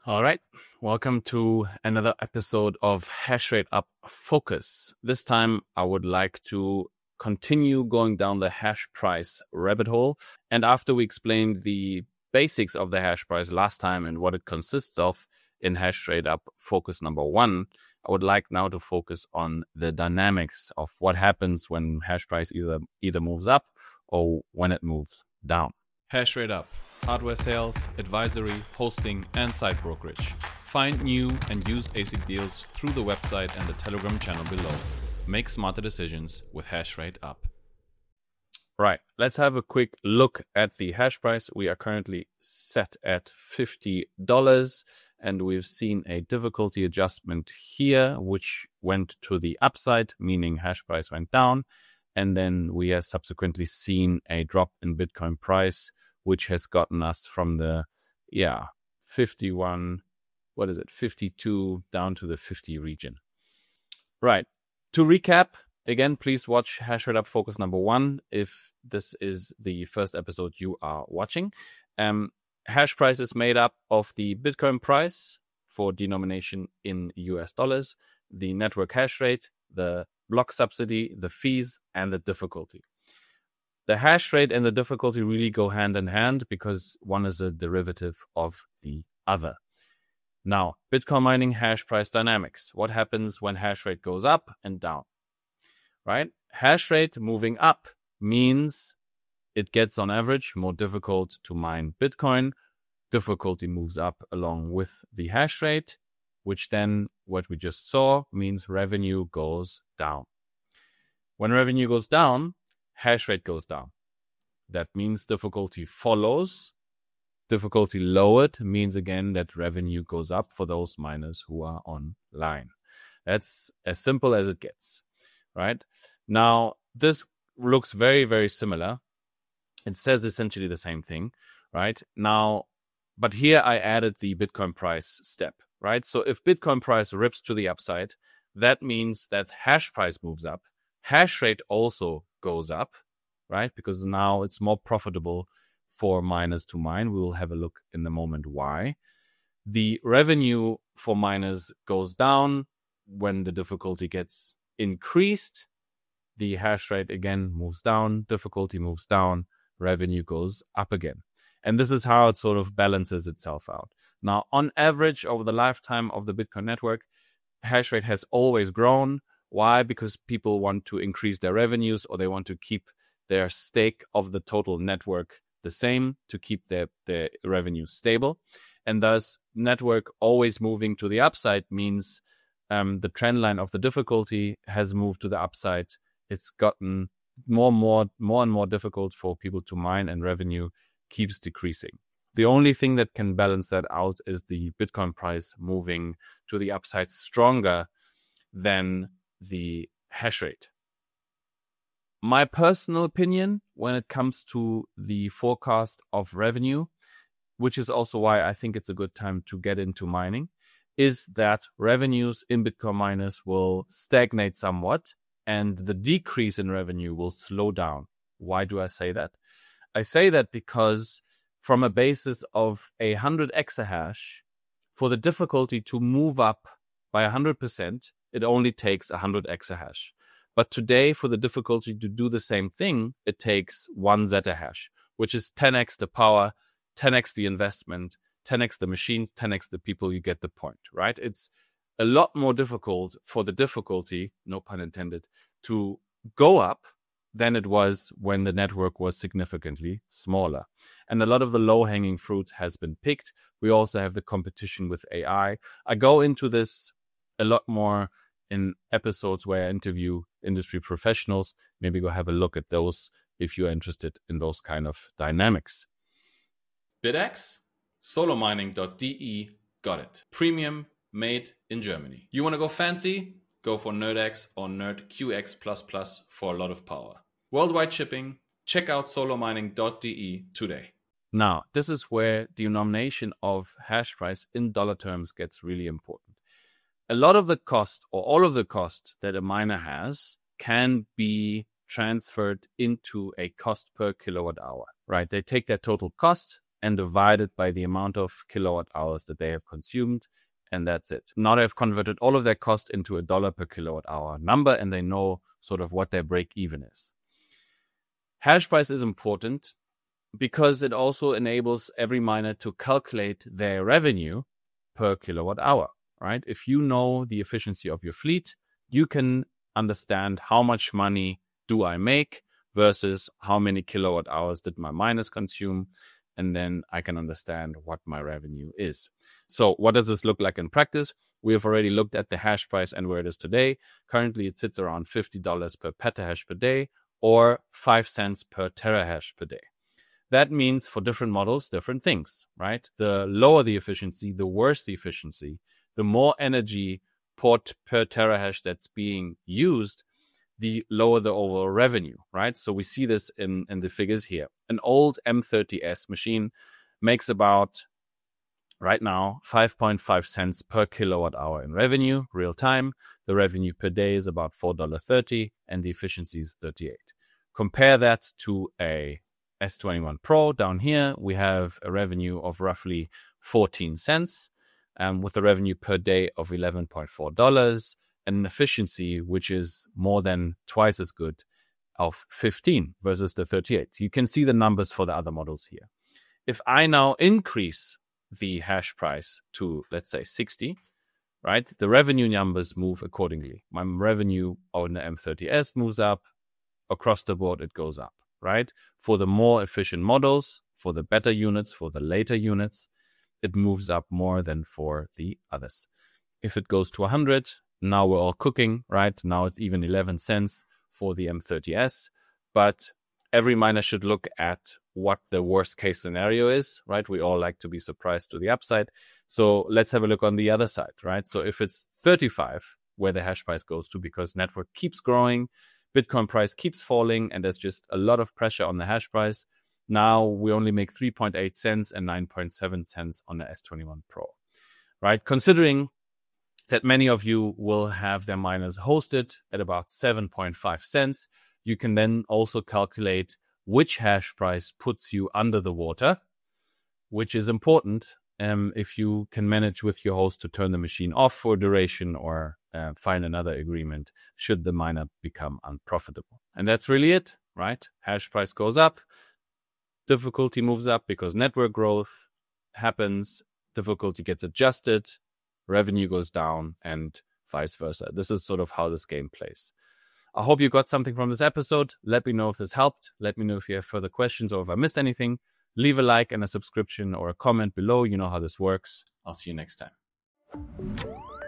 All right. Welcome to another episode of Hashrate Up Focus. This time, I would like to continue going down the hash price rabbit hole. And after we explained the basics of the hash price last time and what it consists of in Hashrate Up Focus number 1, I would like now to focus on the dynamics of what happens when hash price either moves up or when it moves down. Hashrate Up. Hardware sales, advisory, hosting, and site brokerage. Find new and used ASIC deals through the website and the Telegram channel below. Make smarter decisions with Hashrate Up. Right, let's have a quick look at the hash price. We are currently set at $50, and we've seen a difficulty adjustment here, which went to the upside, meaning hash price went down. And then we have subsequently seen a drop in Bitcoin price, which has gotten us from the 52 down to the 50 region. Right. To recap, again, please watch Hashrate Up Focus number 1 if this is the first episode you are watching. Hash price is made up of the Bitcoin price for denomination in US dollars, the network hash rate, the block subsidy, the fees, and the difficulty. The hash rate and the difficulty really go hand in hand because one is a derivative of the other. Now, Bitcoin mining hash price dynamics. What happens when hash rate goes up and down? Right? Hash rate moving up means it gets on average more difficult to mine Bitcoin. Difficulty moves up along with the hash rate, which then, what we just saw, means revenue goes down. When revenue goes down, hash rate goes down. That means difficulty follows. Difficulty lowered means again that revenue goes up for those miners who are online. That's as simple as it gets, right? Now, this looks very, very similar. It says essentially the same thing, right? Now, but here I added the Bitcoin price step, right? So if Bitcoin price rips to the upside, that means that hash price moves up. Hash rate also goes up, right? Because now it's more profitable for miners to mine. We will have a look in a moment why. The revenue for miners goes down when the difficulty gets increased. The hash rate again moves down, difficulty moves down, revenue goes up again. And this is how it sort of balances itself out. Now, on average, over the lifetime of the Bitcoin network, hash rate has always grown. Why? Because people want to increase their revenues or they want to keep their stake of the total network the same to keep their revenue stable. And thus, network always moving to the upside means the trend line of the difficulty has moved to the upside. It's gotten more and more difficult for people to mine, and revenue keeps decreasing. The only thing that can balance that out is the Bitcoin price moving to the upside stronger than the hash rate. My personal opinion when it comes to the forecast of revenue, which is also why I think it's a good time to get into mining, is that revenues in Bitcoin miners will stagnate somewhat and the decrease in revenue will slow down. Why do I say that? I say that because from a basis of 100 exahash, for the difficulty to move up by 100%, it only takes 100 exahash. But today, for the difficulty to do the same thing, it takes 1 zettahash, which is 10x the power, 10x the investment, 10x the machines, 10x the people. You get the point, right? It's a lot more difficult for the difficulty, no pun intended, to go up than it was when the network was significantly smaller. And a lot of the low-hanging fruit has been picked. We also have the competition with AI. I go into this a lot more in episodes where I interview industry professionals. Maybe go have a look at those if you're interested in those kind of dynamics. BitX, solomining.de, got it. Premium, made in Germany. You want to go fancy? Go for NerdX or NerdQX++ for a lot of power. Worldwide shipping. Check out solomining.de today. Now, this is where the denomination of hash price in dollar terms gets really important. A lot of the cost or all of the cost that a miner has can be transferred into a cost per kilowatt hour, right? They take their total cost and divide it by the amount of kilowatt hours that they have consumed. And that's it. Now they've converted all of their cost into a $1 per kilowatt hour number, and they know sort of what their break even is. Hash price is important because it also enables every miner to calculate their revenue per kilowatt hour, right? If you know the efficiency of your fleet, you can understand how much money do I make versus how many kilowatt hours did my miners consume. And then I can understand what my revenue is. So what does this look like in practice? We have already looked at the hash price and where it is today. Currently, it sits around $50 per petahash per day or 5 cents per terahash per day. That means for different models, different things, right? The lower the efficiency, the worse the efficiency, the more energy per terahash that's being used, the lower the overall revenue, right? So we see this in the figures here. An old M30S machine makes about, right now, 5.5 cents per kilowatt hour in revenue, real time. The revenue per day is about $4.30, and the efficiency is 38. Compare that to a S21 Pro. Down here, we have a revenue of roughly 14 cents, with a revenue per day of $11.4, and an efficiency which is more than twice as good of 15 versus the 38. You can see the numbers for the other models here. If I now increase the hash price to, let's say, 60, right, the revenue numbers move accordingly. My revenue on the M30S moves up. Across the board, it goes up, right? For the more efficient models, for the better units, for the later units, it moves up more than for the others. If it goes to 100, now we're all cooking, right? Now it's even 11 cents for the M30S. But every miner should look at what the worst case scenario is, right? We all like to be surprised to the upside. So let's have a look on the other side, right? So if it's 35, where the hash price goes to, because network keeps growing, Bitcoin price keeps falling, and there's just a lot of pressure on the hash price. Now we only make 3.8 cents and 9.7 cents on the S21 Pro, right? Considering that many of you will have their miners hosted at about 7.5 cents, you can then also calculate which hash price puts you under the water, which is important if you can manage with your host to turn the machine off for duration or find another agreement should the miner become unprofitable. And that's really it, right? Hash price goes up, difficulty moves up because network growth happens, difficulty gets adjusted, revenue goes down, and vice versa. This is sort of how this game plays. I hope you got something from this episode. Let me know if this helped. Let me know if you have further questions or if I missed anything. Leave a like and a subscription or a comment below. You know how this works. I'll see you next time.